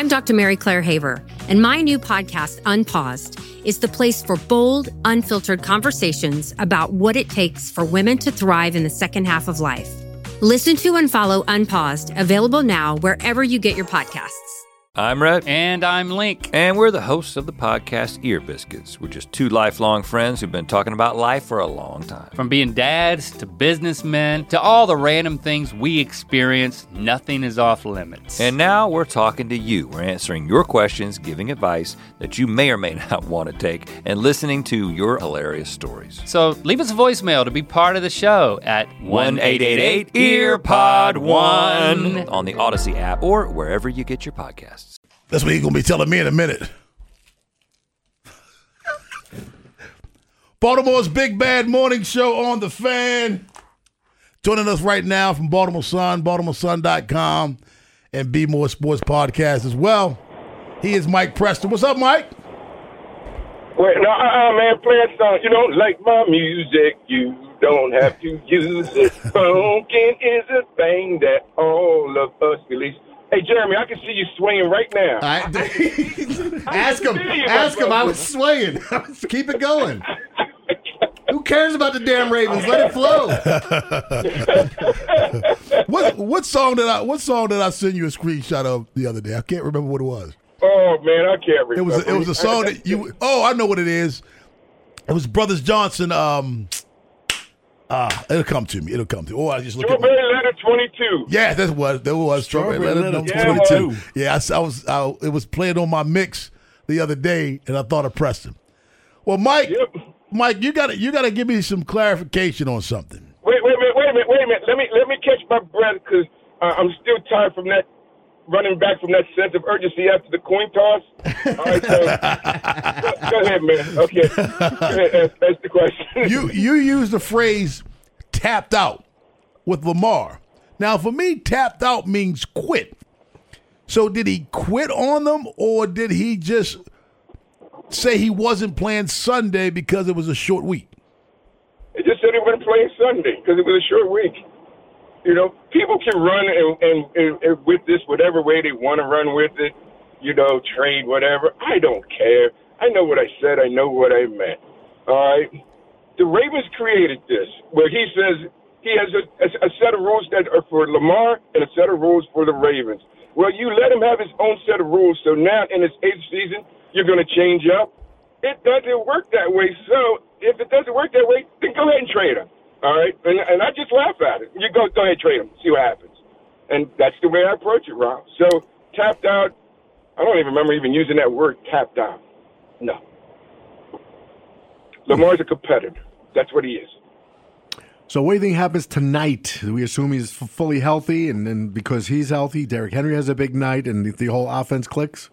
I'm Dr. Mary Claire Haver, and my new podcast, Unpaused, is the place for bold, unfiltered conversations about what it takes for women to thrive in the second half of life. Listen to and follow Unpaused, available now wherever you get your podcasts. I'm Rhett. And I'm Link. And we're the hosts of the podcast Ear Biscuits. We're just two lifelong friends who've been talking about life for a long time. From being dads to businessmen to all the random things we experience, nothing is off limits. And now we're talking to you. We're answering your questions, giving advice that you may or may not want to take, and listening to your hilarious stories. So leave us a voicemail to be part of the show at 1-888-EARPOD1 on the Odyssey app or wherever you get your podcasts. That's what he's going to be telling me in a minute. Baltimore's Big Bad Morning Show on The Fan. Joining us right now from Baltimore Sun, BaltimoreSun.com, and Be More Sports Podcast as well. He is Mike Preston. What's up, Mike? Wait, no, man, play a song. You don't like my music, you don't have to use it. Funkin' is a thing that all of us release. Hey, Jeremy, I can see you swaying right now. Ask him. I was swaying. Keep it going. Who cares about the damn Ravens? Let it flow. What song did I send you a screenshot of the other day? I can't remember what it was. Oh man, I can't remember. It was a song that you. Oh, I know what it is. It was Brothers Johnson. It'll come to me. Oh, I just look at Strawberry Letter 22. Yeah, that was Strawberry Letter 22. Yeah, it was playing on my mix the other day, and I thought of Preston. Well, Mike, you got to give me some clarification on something. Wait a minute. Let me catch my breath because I'm still tired from that. Running back from that sense of urgency after the coin toss. All right, so go ahead, man. Okay, go ahead, ask the question. You used the phrase "tapped out" with Lamar. Now, for me, tapped out means quit. So, did he quit on them, or did he just say he wasn't playing Sunday because it was a short week? He just said he wasn't playing Sunday because it was a short week. You know, people can run and with this whatever way they want to run with it, trade, whatever. I don't care. I know what I said. I know what I meant. All right? The Ravens created this where he says he has a set of rules that are for Lamar and a set of rules for the Ravens. Well, you let him have his own set of rules. So now in his 8th season, you're going to change up. It doesn't work that way. So if it doesn't work that way, then go ahead and trade him. All right, and I just laugh at it. You go ahead, trade him, see what happens. And that's the way I approach it, Rob. So, tapped out, I don't even remember even using that word, tapped out. No. Lamar's a competitor. That's what he is. So what do you think happens tonight? Do we assume he's fully healthy, and then because he's healthy, Derrick Henry has a big night, and the whole offense clicks?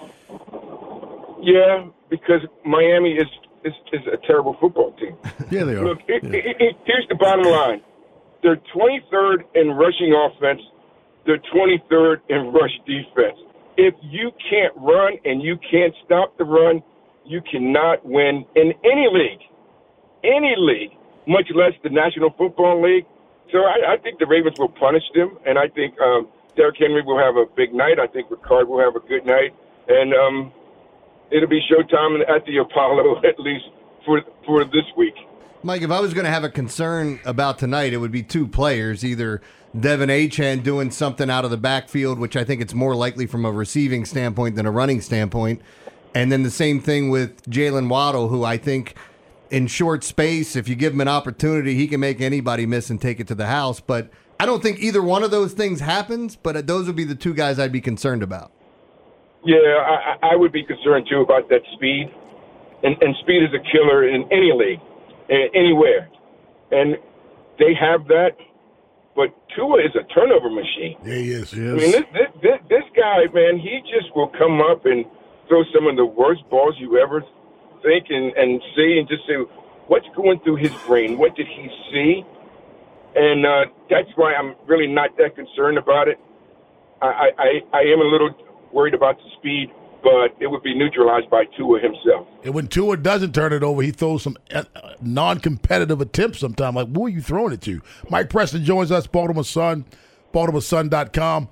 Yeah, because Miami is a terrible football team. Yeah, they are. Look, here's the bottom line. They're 23rd in rushing offense. They're 23rd in rush defense. If you can't run and you can't stop the run, you cannot win in any league, much less the National Football League. So I think the Ravens will punish them, and I think Derrick Henry will have a big night. I think Ricard will have a good night. And it'll be showtime at the Apollo, at least for this week. Mike, if I was going to have a concern about tonight, it would be two players, either Devin Achane doing something out of the backfield, which I think it's more likely from a receiving standpoint than a running standpoint, and then the same thing with Jalen Waddle, who I think in short space, if you give him an opportunity, he can make anybody miss and take it to the house. But I don't think either one of those things happens, but those would be the two guys I'd be concerned about. Yeah, I would be concerned, too, about that speed. And speed is a killer in any league, anywhere. And they have that, but Tua is a turnover machine. Yeah, he is. I mean, this guy, man, he just will come up and throw some of the worst balls you ever think and see and just say, what's going through his brain? What did he see? And that's why I'm really not that concerned about it. I am a little worried about the speed, but it would be neutralized by Tua himself. And when Tua doesn't turn it over, he throws some non-competitive attempts sometimes. Like, who are you throwing it to? Mike Preston joins us, Baltimore Sun, BaltimoreSun.com.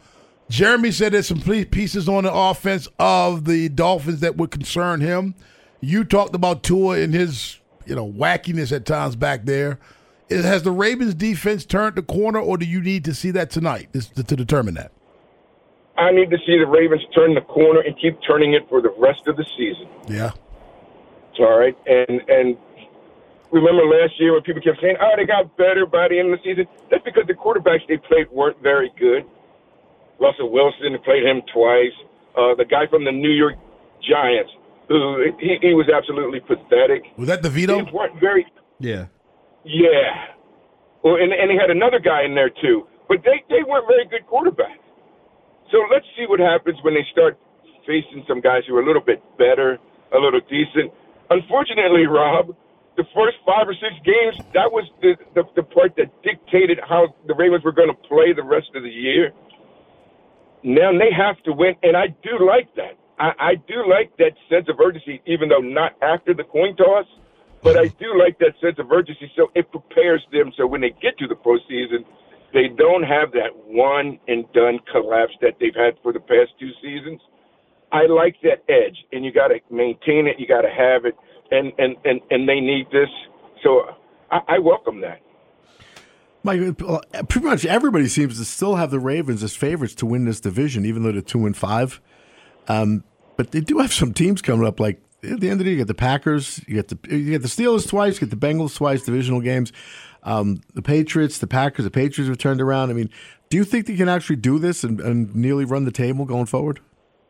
Jeremy said there's some pieces on the offense of the Dolphins that would concern him. You talked about Tua and his, wackiness at times back there. Has the Ravens defense turned the corner, or do you need to see that tonight to determine that? I need to see the Ravens turn the corner and keep turning it for the rest of the season. Yeah. All right. And remember last year when people kept saying, they got better by the end of the season? That's because the quarterbacks they played weren't very good. Russell Wilson played him twice. The guy from the New York Giants, who he was absolutely pathetic. Was that DeVito? They weren't very. Yeah. Yeah. Well, and he had another guy in there too, but they weren't very good quarterbacks. So let's see what happens when they start facing some guys who are a little bit better, a little decent. Unfortunately, Rob, the first 5 or 6 games, that was the part that dictated how the Ravens were going to play the rest of the year. Now they have to win, and I do like that. I do like that sense of urgency, even though not after the coin toss, but I do like that sense of urgency, so it prepares them so when they get to the postseason, they don't have that one-and-done collapse that they've had for the past 2 seasons. I like that edge, and you got to maintain it. You got to have it, and they need this. So I welcome that. Mike, pretty much everybody seems to still have the Ravens as favorites to win this division, even though they're 2-5. But they do have some teams coming up. Like at the end of the year, you get the Packers, you get the Steelers twice, you get the Bengals twice, divisional games. The Patriots, the Packers, the Patriots have turned around. I mean, do you think they can actually do this and nearly run the table going forward?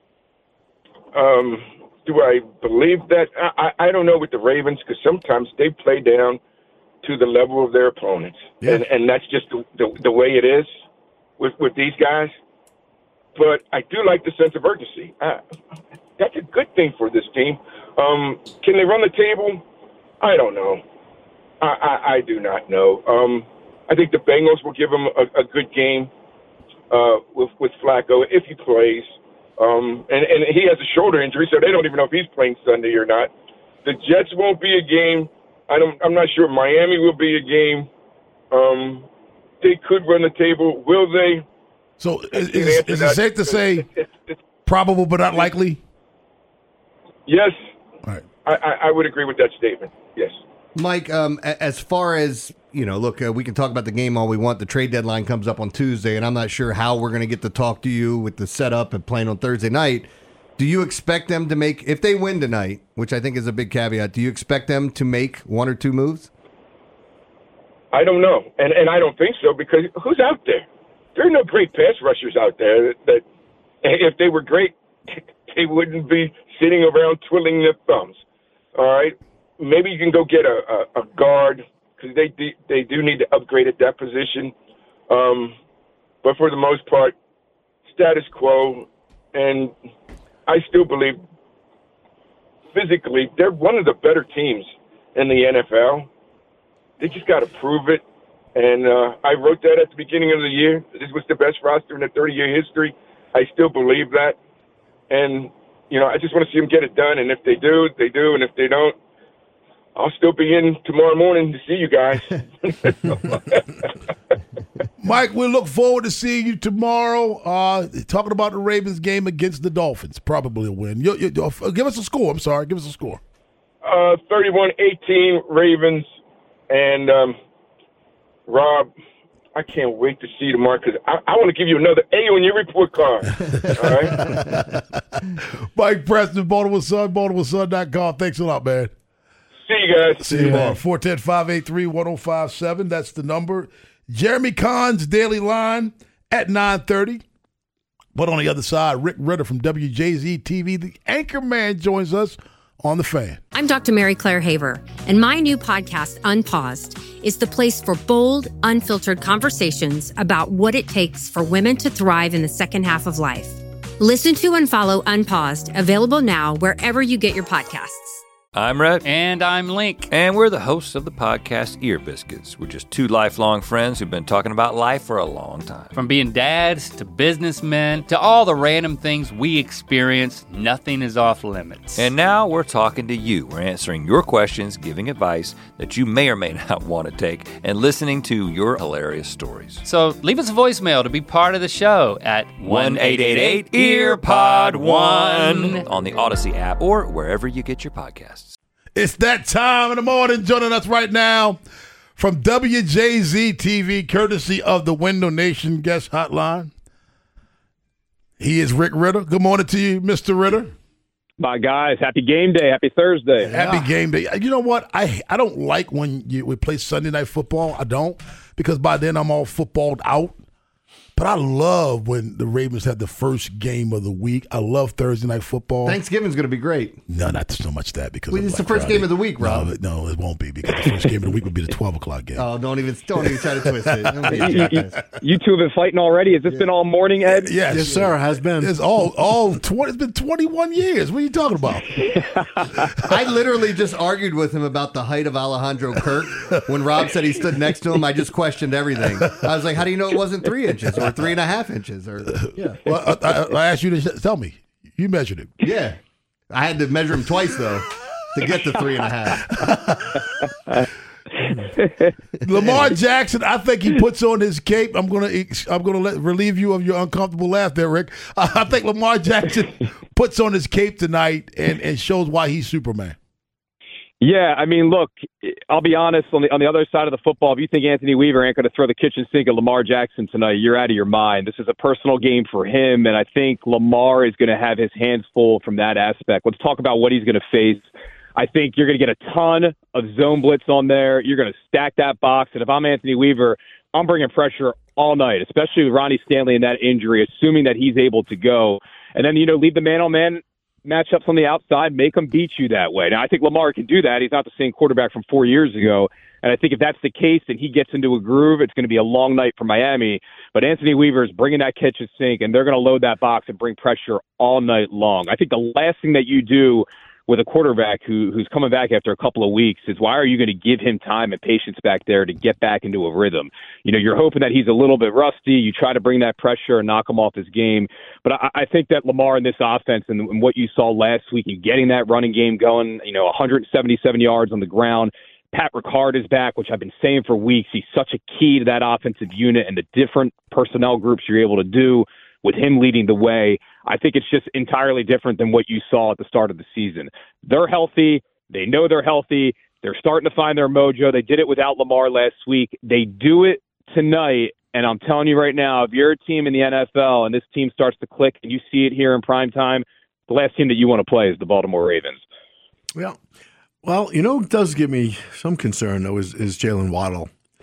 Do I believe that? I don't know with the Ravens because sometimes they play down to the level of their opponents, and that's just the way it is with these guys. But I do like the sense of urgency. That's a good thing for this team. Can they run the table? I don't know. I do not know. I think the Bengals will give him a good game with Flacco if he plays. And he has a shoulder injury, so they don't even know if he's playing Sunday or not. The Jets won't be a game. I'm not sure Miami will be a game. They could run the table. Will they? So is it safe to say probable but not likely? Yes. All right. I would agree with that statement. Yes. Mike, as far as, look, we can talk about the game all we want. The trade deadline comes up on Tuesday, and I'm not sure how we're going to get to talk to you with the setup and playing on Thursday night. Do you expect them to make, if they win tonight, which I think is a big caveat, do you expect them to make 1 or 2 moves? I don't know, and I don't think so because who's out there? There are no great pass rushers out there that if they were great, they wouldn't be sitting around twiddling their thumbs. All right? Maybe you can go get a guard because they do need to upgrade at that position. But for the most part, status quo. And I still believe physically they're one of the better teams in the NFL. They just got to prove it. And I wrote that at the beginning of the year. This was the best roster in the 30-year history. I still believe that. And, I just want to see them get it done. And if they do, they do. And if they don't, I'll still be in tomorrow morning to see you guys. Mike, we look forward to seeing you tomorrow. Talking about the Ravens game against the Dolphins. Probably a win. Give us a score. I'm sorry. Give us a score. 31-18 Ravens. And, Rob, I can't wait to see you tomorrow because I want to give you another A on your report card. All right? Mike Preston, Baltimore Sun, BaltimoreSun.com. Thanks a lot, man. See you guys. See you tomorrow. 410-583-1057. That's the number. Jeremy Kahn's Daily Line at 9:30. But on the other side, Rick Ritter from WJZ-TV, the anchor man, joins us on The Fan. I'm Dr. Mary Claire Haver, and my new podcast, Unpaused, is the place for bold, unfiltered conversations about what it takes for women to thrive in the second half of life. Listen to and follow Unpaused, available now wherever you get your podcasts. I'm Rhett. And I'm Link. And we're the hosts of the podcast Ear Biscuits. We're just two lifelong friends who've been talking about life for a long time. From being dads to businessmen to all the random things we experience, nothing is off limits. And now we're talking to you. We're answering your questions, giving advice that you may or may not want to take, and listening to your hilarious stories. So leave us a voicemail to be part of the show at 1-888-EARPOD1 on the Odyssey app or wherever you get your podcasts. It's that time in the morning. Joining us right now from WJZ TV, courtesy of the Window Nation guest hotline. He is Rick Ritter. Good morning to you, Mr. Ritter. My guys, happy game day. Happy Thursday. Happy game day. You know what? I don't like when we play Sunday night football. I don't, because by then I'm all footballed out. But I love when the Ravens have the first game of the week. I love Thursday night football. Thanksgiving's going to be great. No, not so much that, because it's the first game of the week, Rob. No, it won't be, because the first game of the week will be the 12 o'clock game. Oh, don't even try to twist it. You two have been fighting already. Has this been all morning, Ed? Yes, sir. Has been. It's it's been 21 years. What are you talking about? I literally just argued with him about the height of Alejandro Kirk. When Rob said he stood next to him, I just questioned everything. I was like, how do you know it wasn't 3 inches or 3.5 inches? Well, I asked you to tell me. You measured it. Yeah. I had to measure him twice, though, to get to 3.5. Lamar Jackson, I think he puts on his cape. I'm gonna relieve you of your uncomfortable laugh there, Rick. I think Lamar Jackson puts on his cape tonight and shows why he's Superman. Yeah, I mean, look, I'll be honest, on the other side of the football, if you think Anthony Weaver ain't going to throw the kitchen sink at Lamar Jackson tonight, you're out of your mind. This is a personal game for him, and I think Lamar is going to have his hands full from that aspect. Let's talk about what he's going to face. I think you're going to get a ton of zone blitz on there. You're going to stack that box, and if I'm Anthony Weaver, I'm bringing pressure all night, especially with Ronnie Stanley and that injury, assuming that he's able to go. And then, leave the man-on-man matchups on the outside, make them beat you that way. Now, I think Lamar can do that. He's not the same quarterback from 4 years ago. And I think if that's the case and he gets into a groove, it's going to be a long night for Miami. But Anthony Weaver is bringing that kitchen sink, and they're going to load that box and bring pressure all night long. I think the last thing that you do with a quarterback who's coming back after a couple of weeks is, why are you going to give him time and patience back there to get back into a rhythm? You're hoping that he's a little bit rusty. You try to bring that pressure and knock him off his game. But I think that Lamar in this offense and what you saw last week and getting that running game going, 177 yards on the ground. Pat Ricard is back, which I've been saying for weeks. He's such a key to that offensive unit and the different personnel groups you're able to do with him leading the way. I think it's just entirely different than what you saw at the start of the season. They're healthy. They know they're healthy. They're starting to find their mojo. They did it without Lamar last week. They do it tonight. And I'm telling you right now, if you're a team in the NFL and this team starts to click and you see it here in prime time, the last team that you want to play is the Baltimore Ravens. Yeah. Well, it does give me some concern, though, is Jalen Waddle.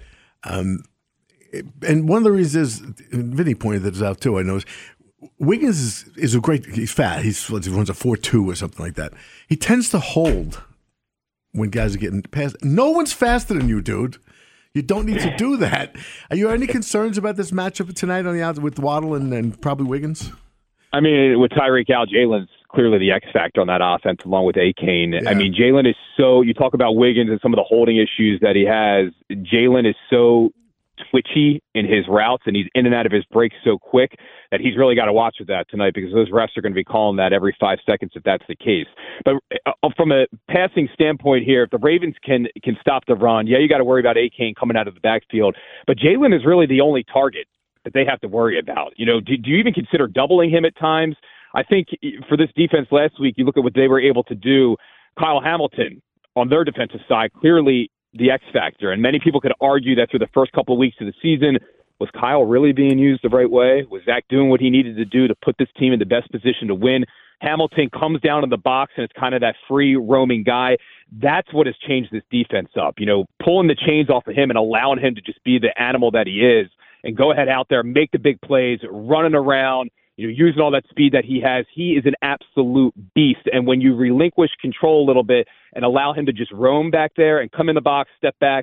And one of the reasons is, Vinny pointed this out too, I know, Wiggins is a great, he's fat. He runs a 4.2 or something like that. He tends to hold when guys are getting past. No one's faster than you, dude. You don't need to do that. Are you any concerns about this matchup tonight on the outside with Waddle and probably Wiggins? I mean, with Tyreek out, Jalen's clearly the X factor on that offense, along with A-Kane. Yeah. I mean, Jalen is you talk about Wiggins and some of the holding issues that he has. Jalen is so twitchy in his routes, and he's in and out of his breaks so quick that he's really got to watch with that tonight, because those refs are going to be calling that every 5 seconds if that's the case. But from a passing standpoint here, if the Ravens can stop the run, you got to worry about A-Kane coming out of the backfield. But Jalen is really the only target that they have to worry about. Do you even consider doubling him at times? I think for this defense last week, you look at what they were able to do. Kyle Hamilton on their defensive side, clearly the X factor. And many people could argue that through the first couple of weeks of the season, was Kyle really being used the right way? Was Zach doing what he needed to do to put this team in the best position to win? Hamilton comes down in the box, and it's kind of that free roaming guy. That's what has changed this defense up. Pulling the chains off of him and allowing him to just be the animal that he is and go ahead out there, make the big plays, running around, using all that speed that he has. He is an absolute beast. And when you relinquish control a little bit and allow him to just roam back there and come in the box, step back,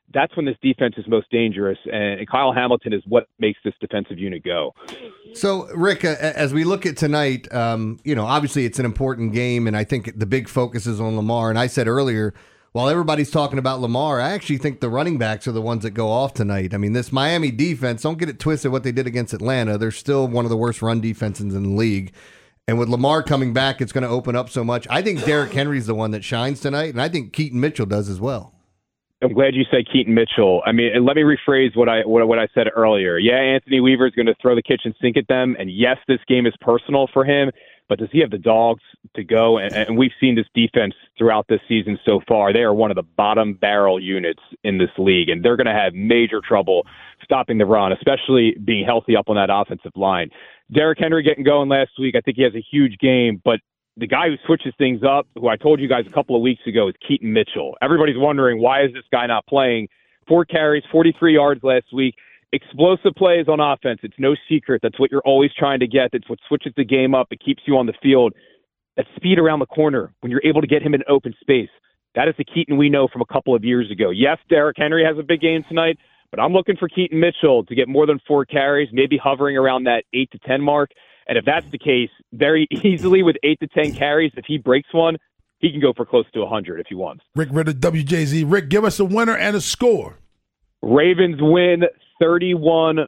that's when this defense is most dangerous. And Kyle Hamilton is what makes this defensive unit go. So, Rick, as we look at tonight, obviously it's an important game, and I think the big focus is on Lamar. And I said earlier, while everybody's talking about Lamar, I actually think the running backs are the ones that go off tonight. I mean, this Miami defense, don't get it twisted what they did against Atlanta. They're still one of the worst run defenses in the league. And with Lamar coming back, it's going to open up so much. I think Derrick Henry's the one that shines tonight, and I think Keaton Mitchell does as well. I'm glad you said Keaton Mitchell. I mean, and let me rephrase what I said earlier. Yeah, Anthony Weaver is going to throw the kitchen sink at them, and yes, this game is personal for him, but does he have the dogs to go? And we've seen this defense throughout this season so far. They are one of the bottom barrel units in this league, and they're going to have major trouble stopping the run, especially being healthy up on that offensive line. Derrick Henry getting going last week, I think he has a huge game, but the guy who switches things up, who I told you guys a couple of weeks ago, is Keaton Mitchell. Everybody's wondering, why is this guy not playing? 4 carries, 43 yards last week. Explosive plays on offense. It's no secret. That's what you're always trying to get. That's what switches the game up. It keeps you on the field. That speed around the corner when you're able to get him in open space. That is the Keaton we know from a couple of years ago. Yes, Derrick Henry has a big game tonight, but I'm looking for Keaton Mitchell to get more than 4 carries, maybe hovering around that 8 to 10 mark. And if that's the case, very easily with 8 to 10 carries, if he breaks one, he can go for close to 100 if he wants. Rick Ritter, WJZ. Rick, give us a winner and a score. Ravens win 31-14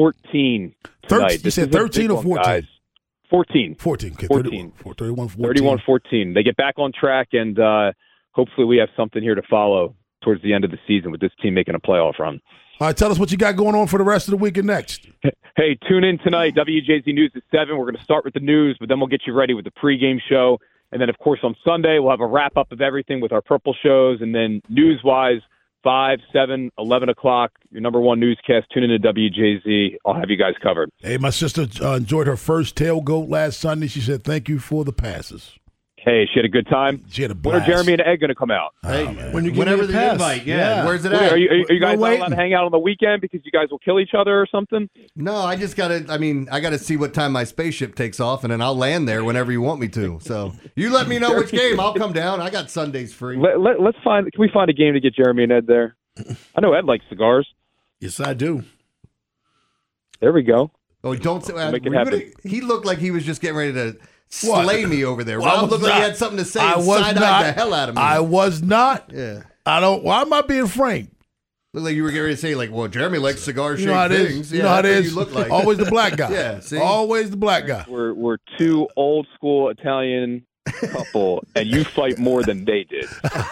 tonight. You said 13 or 14? Guys. 14. 14. Okay, 14. 31-14. 31-14. They get back on track, and hopefully we have something here to follow towards the end of the season with this team making a playoff run. All right, tell us what you got going on for the rest of the week and next. Hey, tune in tonight. WJZ News at 7. We're going to start with the news, but then we'll get you ready with the pregame show. And then, of course, on Sunday, we'll have a wrap-up of everything with our Purple shows. And then news-wise, 5, 7, 11 o'clock, your number one newscast. Tune in to WJZ. I'll have you guys covered. Hey, my sister enjoyed her first tailgate last Sunday. She said, thank you for the passes. Hey, she had a good time. She had a blast. When are Jeremy and Ed going to come out? Hey, whenever the invite, yeah. Where's it at? Are you guys not allowed to hang out on the weekend because you guys will kill each other or something? No, I just got to, I got to see what time my spaceship takes off, and then I'll land there whenever you want me to. So you let me know which game. I'll come down. I got Sundays free. Let's find, can we find a game to get Jeremy and Ed there? I know Ed likes cigars. Yes, I do. There we go. Oh, don't say make it happen. He looked like he was just getting ready to slay me over there. Well, Rob looked like he had something to say. I was side-eyed not. the hell out of me. I was not. Yeah. I don't. Why am I being framed? Looked like you were getting ready to say, like, well, Jeremy likes cigar-shaped You know how it is. things. You know how it is. You look like. Always the black guy. Yeah, see? Always the black guy. We're two old school Italian couple, and you fight more than they did.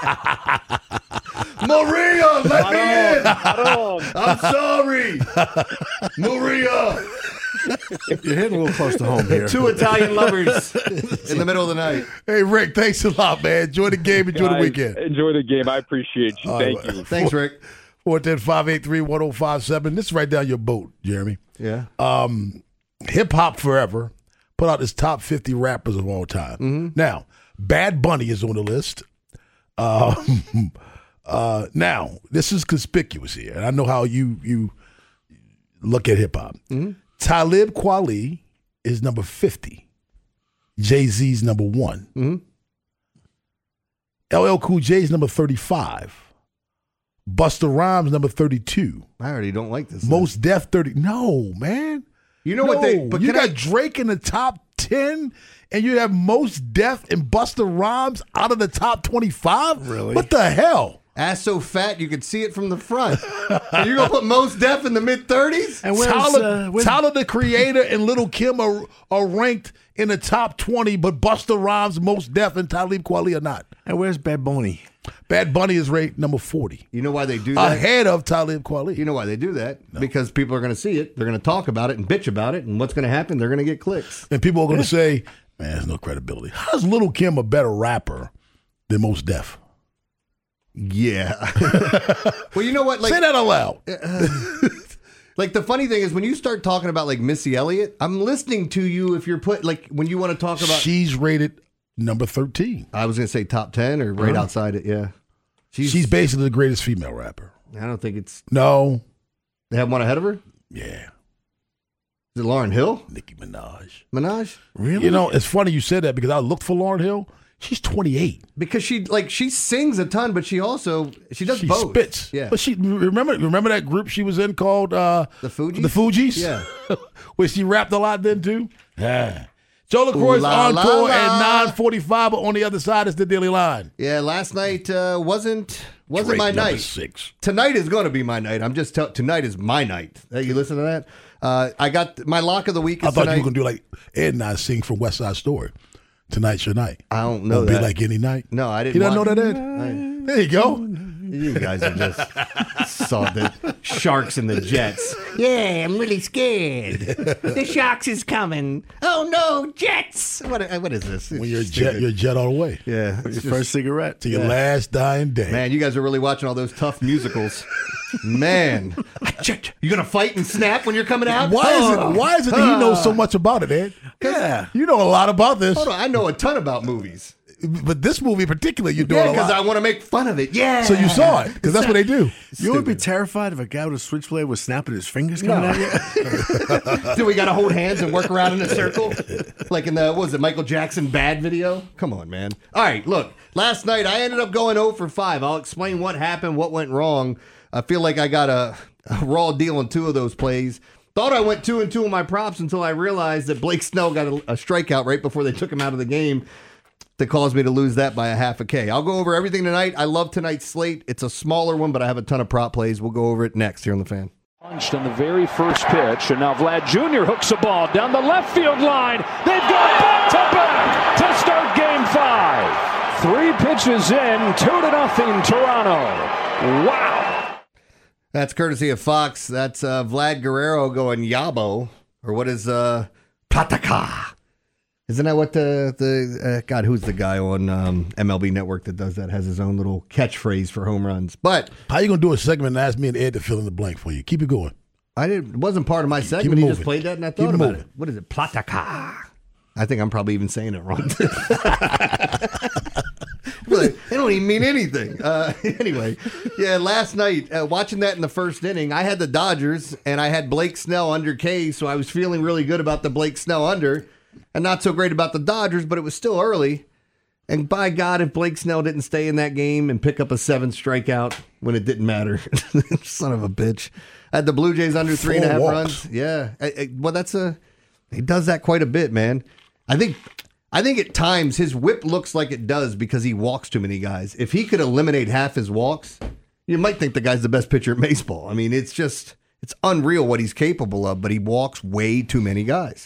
Maria, let me in. on. I'm sorry. Maria. You're hitting a little close to home here. 2 Italian lovers in the middle of the night. Hey, Rick, thanks a lot, man. Enjoy the game. Enjoy the weekend. Enjoy the game. I appreciate you. Thank you. Thanks, Rick. 410-583-1057. This is right down your boat, Jeremy. Yeah. Hip Hop Forever put out his top 50 rappers of all time. Mm-hmm. Now, Bad Bunny is on the list. Now, this is conspicuous here, and I know how you look at hip hop. Mm-hmm. Talib Kweli is number 50. Jay-Z's number 1. Mm-hmm. LL Cool J's number 35. Busta Rhymes number 32. I already don't like this. Most Def 30. No, man. You know what they? But you got Drake in the top 10, and you have Most Def and Busta Rhymes out of the top 25. Really? What the hell? Ass so fat you could see it from the front. So you're gonna put Mos Def in the mid-30s? And Tyler the Creator and Lil' Kim are ranked in the top 20, but Busta Rhymes, Mos Def, and Talib Kweli are not. And where's Bad Bunny? Bad Bunny is ranked number 40. You know why they do that? Ahead of Talib Kweli. You know why they do that? No. Because people are going to see it. They're going to talk about it and bitch about it. And what's going to happen? They're going to get clicks. And people are going to say, man, there's no credibility. How's Lil' Kim a better rapper than Mos Def? Yeah. Well, you know what? Say that out loud. Like, the funny thing is, when you start talking about, like, Missy Elliott, I'm listening to you if you're when you want to talk about. She's rated number 13. I was going to say top 10 or right outside it, yeah. She's basically the greatest female rapper. I don't think it's. No. They have one ahead of her? Yeah. Is it Lauryn Hill? Nicki Minaj. Minaj? Really? You know, it's funny you said that because I looked for Lauryn Hill. She's 28. Because she sings a ton, but she does She both. spits. Yeah. But she remember that group she was in called the Fugees? The Fugees? Yeah. Where she rapped a lot then too? Yeah. Joe LaCroix's Ooh, la, encore la, la. at 9:45, but on the other side is the Daily Line. Yeah, last night wasn't Drake, my number night. 6. Tonight is going to be my night. Tonight is my night. Hey, you listen to that? I got my lock of the week. I Is thought tonight. you were going to do like Ed and I sing from West Side Story. Tonight's your night. I don't know Won't that. be like any night. No, I didn't. You don't know watch- that, Ed? There you go. You guys are just saw the Sharks and the Jets. Yeah, I'm really scared. The Sharks is coming. Oh no, Jets! What is this? When you're a jet all the way. Yeah, it's Your just- first cigarette. To your last dying day. Man, you guys are really watching all those tough musicals. Man, you gonna fight and snap when you're coming out? Why is it that he knows so much about it, Ed? Yeah. You know a lot about this. Hold on, I know a ton about movies. But this movie in particular, you're doing Yeah, a because lot. I want to make fun of it. Yeah. So you saw it, because that's what they do. You would be terrified if a guy with a switchblade was snapping his fingers coming at you? Do we got to hold hands and work around in a circle? Like in the, what was it, Michael Jackson Bad video? Come on, man. All right, look. Last night, I ended up going 0 for 5. I'll explain what happened, what went wrong. I feel like I got a raw deal on 2 of ththose plays. Thought I went 2 and 2 on my props until I realized that Blake Snell got a strikeout right before they took him out of the game. That caused me to lose that by a half a K. I'll go over everything tonight. I love tonight's slate. It's a smaller one, but I have a ton of prop plays. We'll go over it next here on The Fan. Punched on the very first pitch, and now Vlad Jr. hooks a ball down the left field line. They've got back-to-back to start Game 5. 3 pitches in, 2-0 Toronto. Wow. That's courtesy of Fox. That's Vlad Guerrero going Yabo, or what is Plataka? Isn't that what the God, who's the guy on MLB Network that does that, has his own little catchphrase for home runs? But how you going to do a segment and ask me and Ed to fill in the blank for you? Keep it going. It wasn't part of my segment. He just played that and I thought about it. What is it? Plataka. I think I'm probably even saying it wrong. They don't even mean anything. Anyway, yeah, last night, watching that in the first inning, I had the Dodgers and I had Blake Snell under K, so I was feeling really good about the Blake Snell under and not so great about the Dodgers, but it was still early. And by God, if Blake Snell didn't stay in that game and pick up a 7th strikeout when it didn't matter, son of a bitch. I had the Blue Jays under 3.5 runs. Yeah. Well, he does that quite a bit, man. I think at times his whip looks like it does because he walks too many guys. If he could eliminate half his walks, you might think the guy's the best pitcher in baseball. I mean, it's unreal what he's capable of, but he walks way too many guys.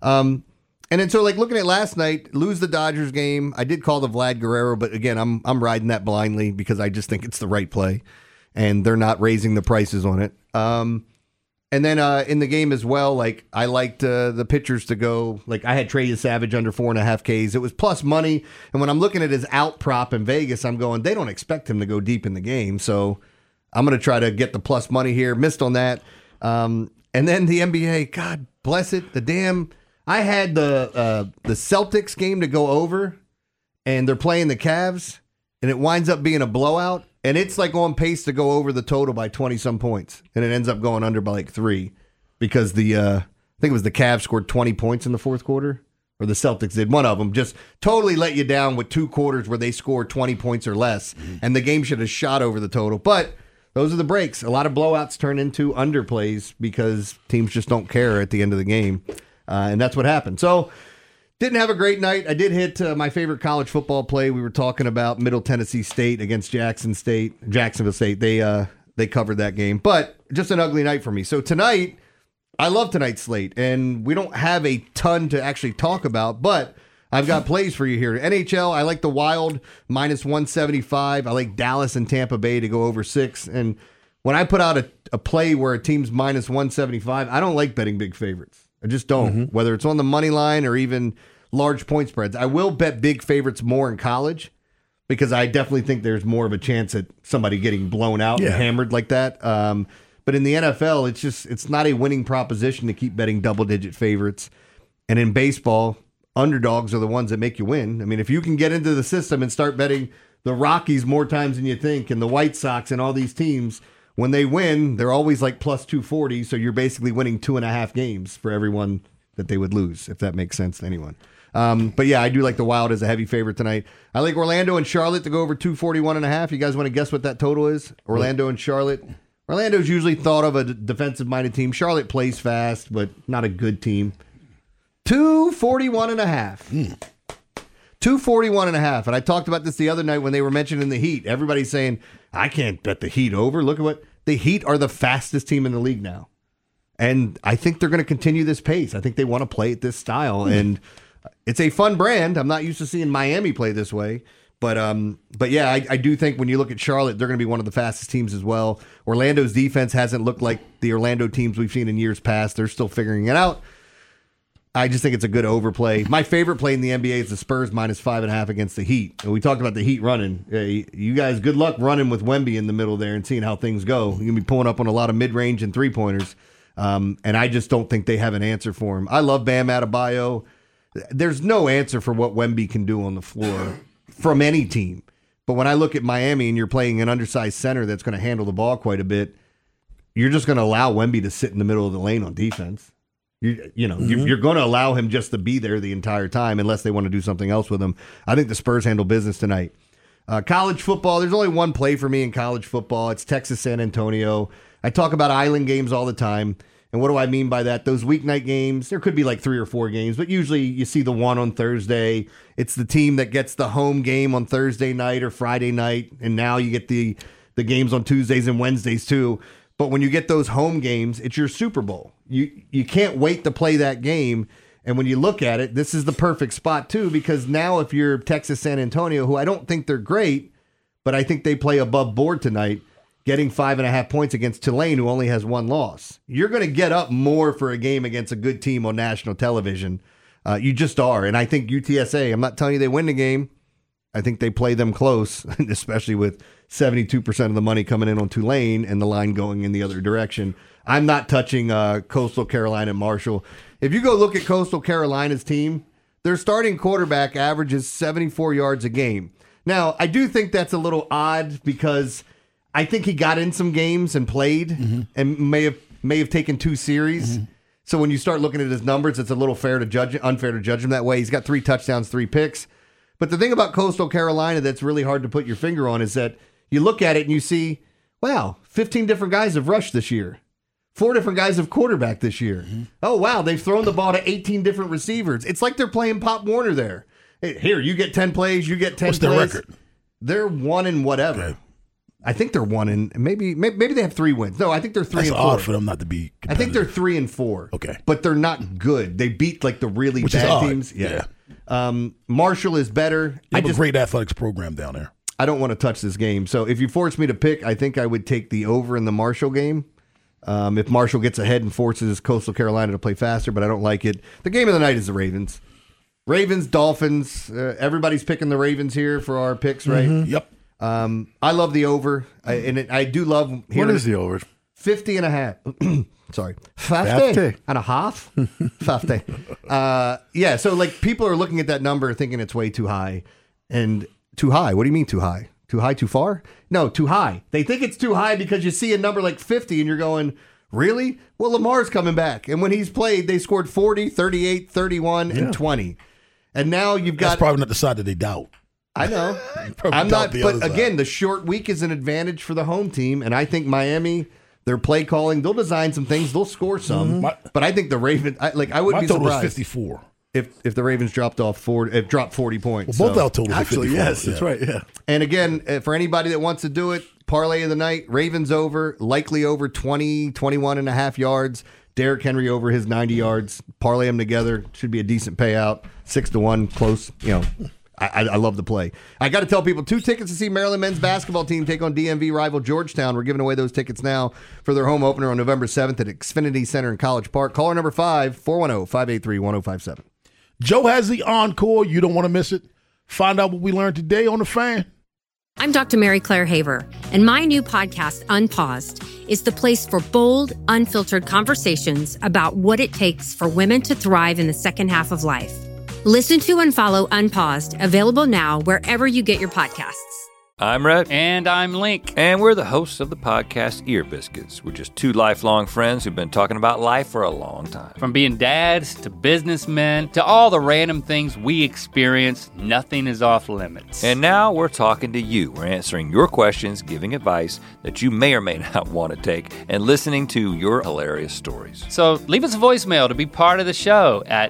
And then so like looking at last night, lose the Dodgers game. I did call the Vlad Guerrero, but again, I'm riding that blindly because I just think it's the right play, and they're not raising the prices on it. And then in the game as well, like I liked the pitchers to go. Like I had Trey Savage under 4.5 Ks. It was plus money, and when I'm looking at his out prop in Vegas, I'm going, they don't expect him to go deep in the game, so I'm going to try to get the plus money here. Missed on that. And then the NBA, God bless it, the damn. I had the Celtics game to go over, and they're playing the Cavs, and it winds up being a blowout, and it's like on pace to go over the total by 20-some points, and it ends up going under by like 3 because I think it was the Cavs scored 20 points in the fourth quarter, or the Celtics did. One of them just totally let you down with 2 quarters where they scored 20 points or less, and the game should have shot over the total. But those are the breaks. A lot of blowouts turn into underplays because teams just don't care at the end of the game. And that's what happened. So, didn't have a great night. I did hit my favorite college football play. We were talking about Middle Tennessee State against Jacksonville State. They covered that game. But just an ugly night for me. So tonight, I love tonight's slate. And we don't have a ton to actually talk about. But I've got plays for you here. NHL, I like the Wild minus 175. I like Dallas and Tampa Bay to go over 6. And when I put out a play where a team's minus 175, I don't like betting big favorites. I just don't, whether it's on the money line or even large point spreads. I will bet big favorites more in college because I definitely think there's more of a chance at somebody getting blown out and hammered like that. But in the NFL, it's not a winning proposition to keep betting double-digit favorites. And in baseball, underdogs are the ones that make you win. I mean, if you can get into the system and start betting the Rockies more times than you think and the White Sox and all these teams, when they win, they're always like plus 240, so you're basically winning 2.5 games for everyone that they would lose, if that makes sense to anyone. But yeah, I do like the Wild as a heavy favorite tonight. I like Orlando and Charlotte to go over 241.5. You guys want to guess what that total is? Orlando and Charlotte. Orlando's usually thought of a defensive-minded team. Charlotte plays fast, but not a good team. 241.5. 241.5. And I talked about this the other night when they were mentioning the Heat. Everybody's saying, I can't bet the Heat over. Look at what the Heat are, the fastest team in the league now. And I think they're going to continue this pace. I think they want to play at this style. And it's a fun brand. I'm not used to seeing Miami play this way. But yeah, I do think when you look at Charlotte, they're going to be one of the fastest teams as well. Orlando's defense hasn't looked like the Orlando teams we've seen in years past. They're still figuring it out. I just think it's a good overplay. My favorite play in the NBA is the Spurs -5.5 against the Heat. And we talked about the Heat running. You guys, good luck running with Wemby in the middle there and seeing how things go. You're going to be pulling up on a lot of mid-range and three-pointers. And I just don't think they have an answer for him. I love Bam Adebayo. There's no answer for what Wemby can do on the floor from any team. But when I look at Miami and you're playing an undersized center that's going to handle the ball quite a bit, you're just going to allow Wemby to sit in the middle of the lane on defense. You're going to allow him just to be there the entire time unless they want to do something else with him. I think the Spurs handle business tonight. College football, there's only one play for me in college football. It's Texas San Antonio. I talk about island games all the time. And what do I mean by that? Those weeknight games, there could be like 3 or 4 games, but usually you see the one on Thursday. It's the team that gets the home game on Thursday night or Friday night, and now you get the games on Tuesdays and Wednesdays too. But when you get those home games, it's your Super Bowl. You can't wait to play that game. And when you look at it, this is the perfect spot too, because now if you're Texas San Antonio, who I don't think they're great, but I think they play above board tonight, getting 5.5 points against Tulane, who only has 1 loss. You're going to get up more for a game against a good team on national television. You just are. And I think UTSA, I'm not telling you they win the game. I think they play them close, especially with 72% of the money coming in on Tulane and the line going in the other direction. I'm not touching Coastal Carolina and Marshall. If you go look at Coastal Carolina's team, their starting quarterback averages 74 yards a game. Now, I do think that's a little odd because I think he got in some games and played and may have taken 2 series. So when you start looking at his numbers, it's a little unfair to judge him that way. He's got 3 touchdowns, 3 picks. But the thing about Coastal Carolina that's really hard to put your finger on is that you look at it and you see, wow, 15 different guys have rushed this year. 4 different guys have quarterbacked this year. Oh, wow, they've thrown the ball to 18 different receivers. It's like they're playing Pop Warner there. Hey, here, you get 10 plays, you get 10 What's plays. What's their record? They're 1 in whatever. Okay. I think they're 1 in, maybe they have 3 wins. No, I think they're 3 That's and 4. odd for them not to be competitive. I think they're 3 and 4. Okay. But they're not good. They beat like the really Which bad is teams. Yeah. Marshall is better. They have a great athletics program down there. I don't want to touch this game. So if you force me to pick, I think I would take the over in the Marshall game. If Marshall gets ahead and forces Coastal Carolina to play faster, but I don't like it. The game of the night is the Ravens. Ravens, Dolphins. Everybody's picking the Ravens here for our picks, right? Yep. I love the over. I do love hearing. What is the over? 50.5. Sorry. 50 and a half. 50. Yeah, so like people are looking at that number thinking it's way too high. And too high? What do you mean too high? Too high, too far? No, too high. They think it's too high because you see a number like 50 and you're going, really? Well, Lamar's coming back. And when he's played, they scored 40, 38, 31, and 20. And now you've got... That's probably not the side that they doubt. I know. I'm not, but again, the short week is an advantage for the home team, and I think Miami, their play calling, they'll design some things, they'll score some. But I think the Ravens, I would be surprised. My total was 54. If the Ravens dropped 40 points. Well, both our totals actually, 54. Yes, that's right, yeah. And again, for anybody that wants to do it, parlay of the night, Ravens over, likely over 20, 21 and a half yards. Derrick Henry over his 90 yards. Parlay them together. Should be a decent payout. 6-1, close, I love the play. I got to tell people 2 tickets to see Maryland men's basketball team take on DMV rival Georgetown. We're giving away those tickets now for their home opener on November 7th at Xfinity Center in College Park. Caller number 5, 410-583-1057. Joe has the encore. You don't want to miss it. Find out what we learned today on The Fan. I'm Dr. Mary Claire Haver, and my new podcast, Unpaused, is the place for bold, unfiltered conversations about what it takes for women to thrive in the second half of life. Listen to and follow Unpaused, available now wherever you get your podcasts. I'm Rhett. And I'm Link. And we're the hosts of the podcast Ear Biscuits. We're just two lifelong friends who've been talking about life for a long time. From being dads to businessmen to all the random things we experience, nothing is off limits. And now we're talking to you. We're answering your questions, giving advice that you may or may not want to take, and listening to your hilarious stories. So leave us a voicemail to be part of the show at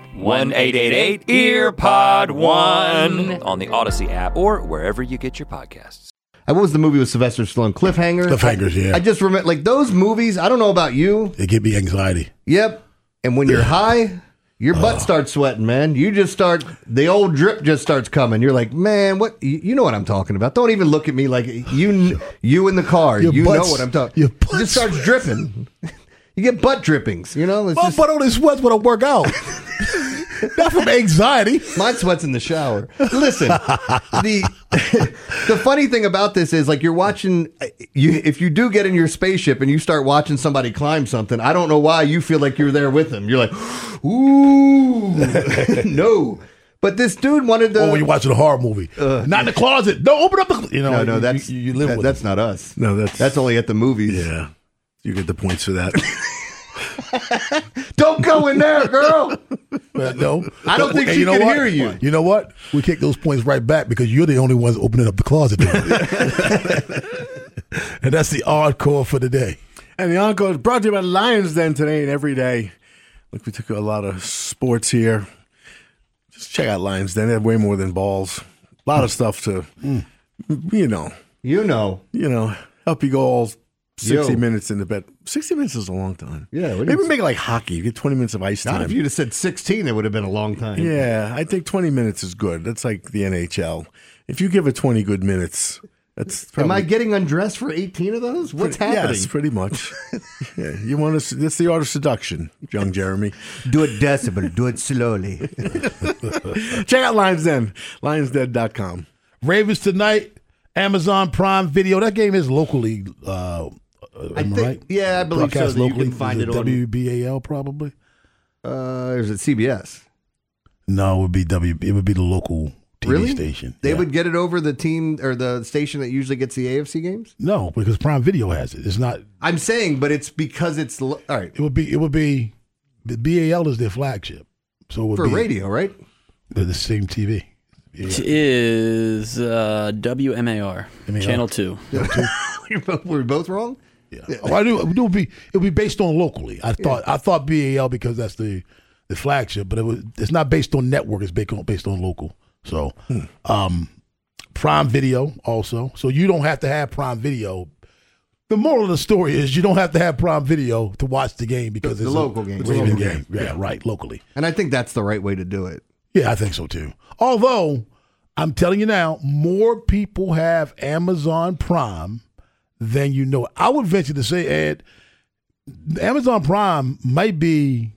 1-888-EARPOD1 on the Odyssey app or wherever you get your podcasts. What was the movie with Sylvester Stallone? Cliffhanger? Cliffhangers, yeah. I just remember, like, those movies, I don't know about you. They give me anxiety. Yep. And when you're high, your butt starts sweating, man. You just start, the old drip just starts coming. You're like, man, what? You know what I'm talking about. Don't even look at me like you in the car. You know what I'm talking about. It just starts dripping. You get butt drippings, you know? My butt only sweats when I work out. Not from anxiety. Mine sweats in the shower. Listen, the funny thing about this is, like, you're watching, if you do get in your spaceship and you start watching somebody climb something, I don't know why you feel like you're there with them. You're like, ooh, no. But this dude wanted to. Or when you're watching a horror movie. Not in the closet. No, open up the. No, that's you live with that's it. not us. No, that's only at the movies. Yeah, you get the points for that. Don't go in there, girl. No, I don't think she can hear you. You know what? We kick those points right back because you're the only ones opening up the closet door. And that's the encore for the day. And the encore is brought to you by Lions Den today and every day. Look, we took a lot of sports here. Just check out Lions Den. They have way more than balls. A lot of stuff to, you know, help you go all 60 minutes in the bed. 60 minutes is a long time. Yeah. Maybe make it like hockey. You get 20 minutes of ice time. If you'd have said 16, it would have been a long time. Yeah, I think 20 minutes is good. That's like the NHL. If you give it 20 good minutes, that's probably... Am I getting undressed for 18 of those? What's happening? Yes, pretty much. Yeah, you want to? That's the art of seduction, young Jeremy. Do it decibel. Do it slowly. Check out Lions Den. LionsDen.com. Ravens tonight. Amazon Prime Video. That game is locally. Right? Yeah, I believe broadcast so. That locally. You can find it on WBAL probably. Is it CBS? No, it would be It would be the local TV station. They would get it over the team or the station that usually gets the AFC games? No, because Prime Video has it. It's not. I'm saying, but it's because it's all right. It would be. The BAL is their flagship, so it would for be radio, right? They're the same TV. It is WMAR, Channel 2. Were we both wrong? Yeah. Oh, I do. It would be based on locally. I thought BAL because that's the flagship, but it's not based on network. It's based on local. So, Prime Video also. So you don't have to have Prime Video. The moral of the story is you don't have to have Prime Video to watch the game because it's a local game. It's a local game. Yeah, right, locally. And I think that's the right way to do it. Yeah, I think so too. Although, I'm telling you now, more people have Amazon Prime than you know. I would venture to say, Ed, Amazon Prime might be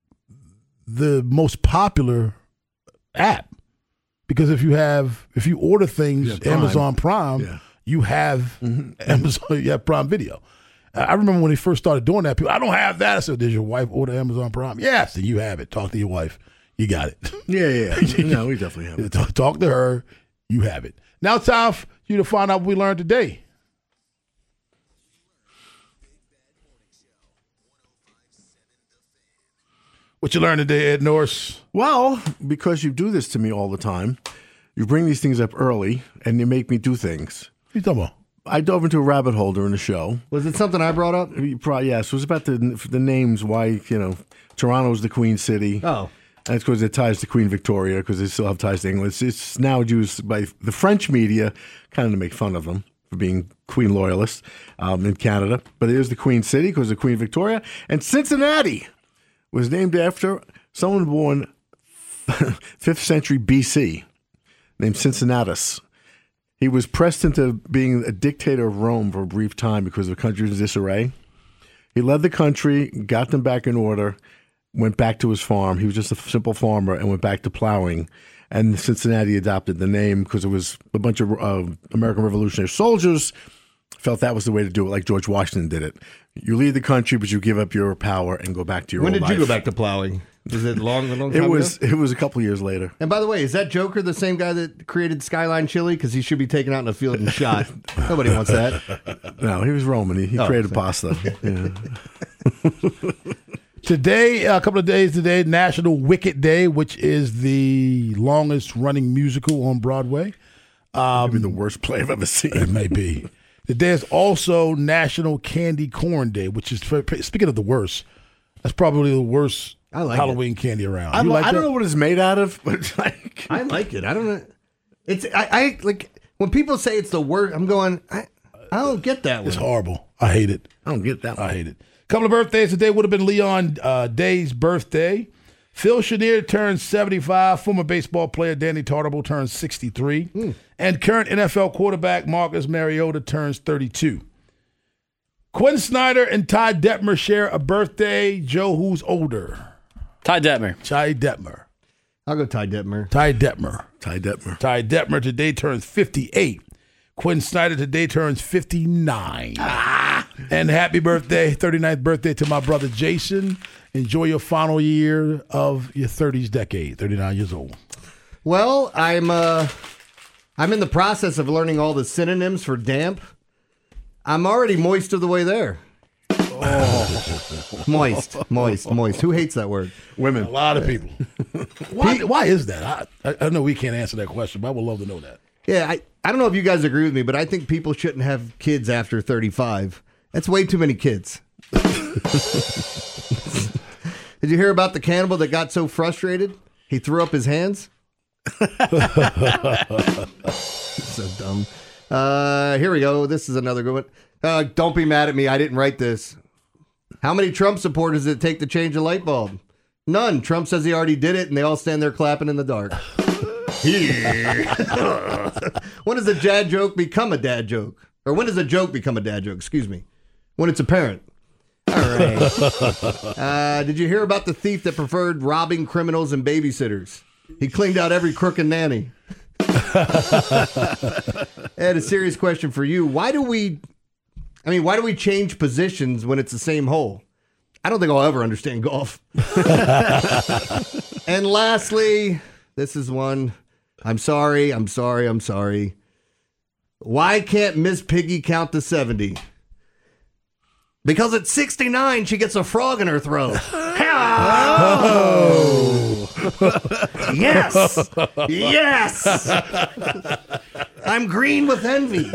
the most popular app because if you order things Amazon Prime, you have Amazon, you have Prime Video. I remember when they first started doing that, people, I don't have that. I said, did your wife order Amazon Prime? Yes, and you have it. Talk to your wife. You got it. Yeah. No, we definitely have it. Talk to her. You have it. Now it's time for you to find out what we learned today. What you learned today, Ed Norris? Well, because you do this to me all the time, you bring these things up early, and you make me do things. What are you talking about? I dove into a rabbit hole during the show. Was it something I brought up? Yes. It was about the names, why, Toronto's the Queen City. Oh. And it's because it ties to Queen Victoria, because they still have ties to England. It's now used by the French media kind of to make fun of them for being Queen loyalists in Canada. But it is the Queen City because of Queen Victoria. And Cincinnati was named after someone born 5th century BC named Cincinnatus. He was pressed into being a dictator of Rome for a brief time because the country was in disarray. He led the country, got them back in order, went back to his farm. He was just a simple farmer and went back to plowing. And Cincinnati adopted the name because it was a bunch of American Revolutionary soldiers felt that was the way to do it, like George Washington did it. You lead the country, but you give up your power and go back to your own life. When did you go back to plowing? Is it long time It was a couple years later. And by the way, is that Joker the same guy that created Skyline Chili? Because he should be taken out in the field and shot. Nobody wants that. No, he was Roman. He created pasta. Yeah. Today, a couple of days today, National Wicked Day, which is the longest running musical on Broadway. Maybe the worst play I've ever seen. It may be. Today is also National Candy Corn Day, which is, speaking of the worst, that's probably the worst Halloween candy around. I don't know what it's made out of, but I like it. I don't know. It's I like when people say it's the worst. I'm going. I don't get that one. It's horrible. I hate it. I don't get that one. I hate it. A couple of birthdays today would have been Leon Day's birthday. Phil Chenier turns 75. Former baseball player Danny Tartable turns 63. And current NFL quarterback Marcus Mariota turns 32. Quinn Snyder and Ty Detmer share a birthday. Joe, who's older? Ty Detmer. Ty Detmer. I'll go Ty Detmer. Ty Detmer. Ty Detmer. Ty Detmer today turns 58. Quinn Snyder today turns 59. And happy birthday, 39th birthday to my brother Jason. Enjoy your final year of your 30s decade, 39 years old. Well, I'm in the process of learning all the synonyms for damp. I'm already moist of the way there. Oh. Moist. Who hates that word? Women. A lot of people. Why is that? I know we can't answer that question, but I would love to know that. Yeah, I don't know if you guys agree with me, but I think people shouldn't have kids after 35. That's way too many kids. Did you hear about the cannibal that got so frustrated he threw up his hands? So dumb. Here we go. This is another good one. Don't be mad at me. I didn't write this. How many Trump supporters did it take to change a light bulb? None. Trump says he already did it, and they all stand there clapping in the dark. When does a dad joke become a dad joke? Or when does a joke become a dad joke? Excuse me. When it's apparent. All right. Did you hear about the thief that preferred robbing criminals and babysitters? He cleaned out every crook and nanny. I had a serious question for you. Why do we change positions when it's the same hole? I don't think I'll ever understand golf. And lastly, this is one. I'm sorry. Why can't Miss Piggy count to 70? Because at 69, she gets a frog in her throat. Oh. Yes. I'm green with envy.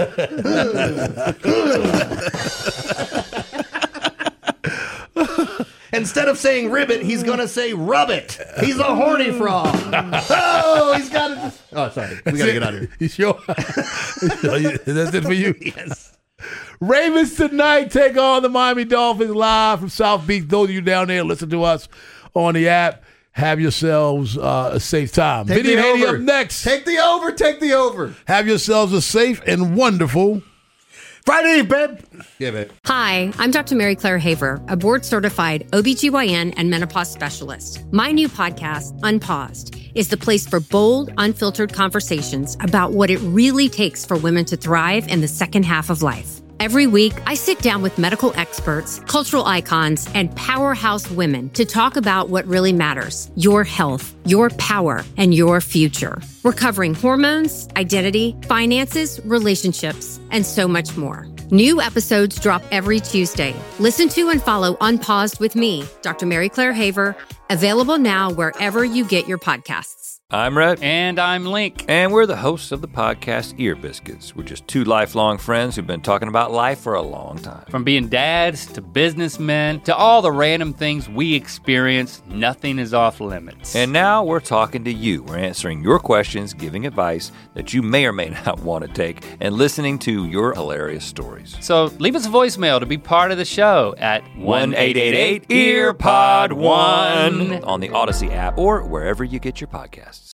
Instead of saying ribbit, he's going to say rub it. He's a horny frog. Oh, he's got it. Oh, sorry. We got to get out of here. You sure? That's it for you? Yes. Ravens tonight take on the Miami Dolphins live from South Beach. Those of you down there, listen to us on the app. Have yourselves a safe time. Take Vinny the Haney over. up next. Take the over. Have yourselves a safe and wonderful Friday, babe. Yeah, babe. Hi, I'm Dr. Mary Claire Haver, a board-certified OBGYN and menopause specialist. My new podcast, Unpaused, is the place for bold, unfiltered conversations about what it really takes for women to thrive in the second half of life. Every week, I sit down with medical experts, cultural icons, and powerhouse women to talk about what really matters: your health, your power, and your future. We're covering hormones, identity, finances, relationships, and so much more. New episodes drop every Tuesday. Listen to and follow Unpaused with me, Dr. Mary Claire Haver, available now wherever you get your podcasts. I'm Rhett. And I'm Link. And we're the hosts of the podcast Ear Biscuits. We're just two lifelong friends who've been talking about life for a long time. From being dads to businessmen to all the random things we experience, nothing is off limits. And now we're talking to you. We're answering your questions, giving advice that you may or may not want to take, and listening to your hilarious stories. So leave us a voicemail to be part of the show at 1-888-EARPOD1 on the Odyssey app or wherever you get your podcasts.